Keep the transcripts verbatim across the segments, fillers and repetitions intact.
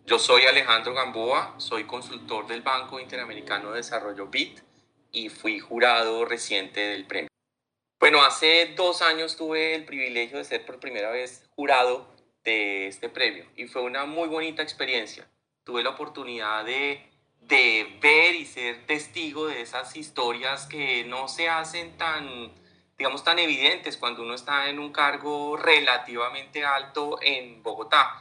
Yo soy Alejandro Gamboa, soy consultor del Banco Interamericano de Desarrollo B I D y fui jurado reciente del premio. Bueno, hace dos años tuve el privilegio de ser por primera vez jurado de este premio y fue una muy bonita experiencia. Tuve la oportunidad de, de ver y ser testigo de esas historias que no se hacen tan, digamos, tan evidentes cuando uno está en un cargo relativamente alto en Bogotá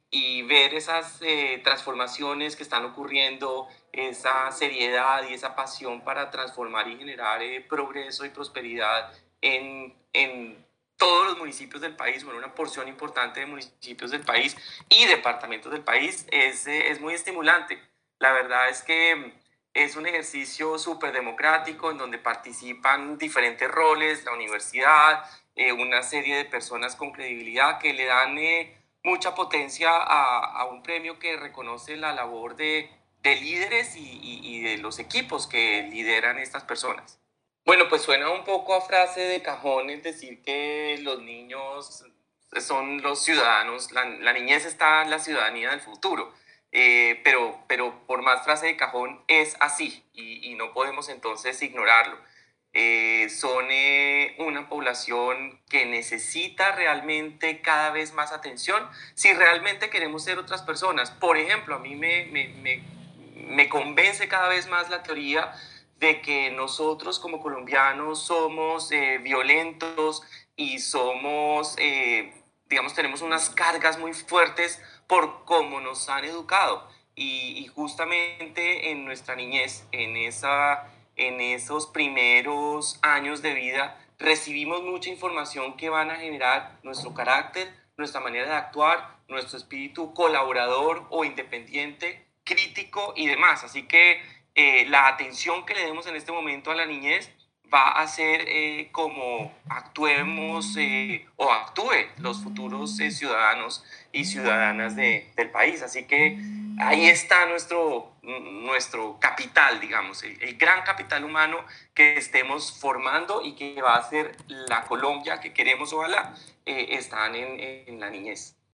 y ver esas eh, transformaciones que están ocurriendo, esa seriedad y esa pasión para transformar y generar eh, progreso y prosperidad en, en todos los municipios del país, bueno, una porción importante de municipios del país y departamentos del país, es, eh, es muy estimulante. La verdad es que es un ejercicio súper democrático en donde participan diferentes roles, la universidad, eh, una serie de personas con credibilidad que le dan eh, mucha potencia a, a, un premio que reconoce la labor de, de líderes y, y, y de los equipos que lideran estas personas. Bueno, pues suena un poco a frase de cajón, es decir, que los niños son los ciudadanos, la, la niñez está en la ciudadanía del futuro, eh, pero, pero por más frase de cajón es así y, y no podemos entonces ignorarlo. Eh, son eh, una población que necesita realmente cada vez más atención si realmente queremos ser otras personas. Por ejemplo, a mí me, me, me, me convence cada vez más la teoría de que nosotros como colombianos somos eh, violentos y somos, eh, digamos, tenemos unas cargas muy fuertes por cómo nos han educado. Y, y justamente en nuestra niñez, en, esa, en esos primeros años de vida, recibimos mucha información que van a generar nuestro carácter, nuestra manera de actuar, nuestro espíritu colaborador o independiente, crítico y demás. Así que eh, la atención que le demos en este momento a la niñez va a ser eh, como actuemos eh, o actúe los futuros eh, ciudadanos y ciudadanas de, del país. Así que ahí está nuestro, nuestro capital, digamos, el, el gran capital humano que estemos formando y que va a ser la Colombia que queremos, ojalá, eh, están en, en la niñez.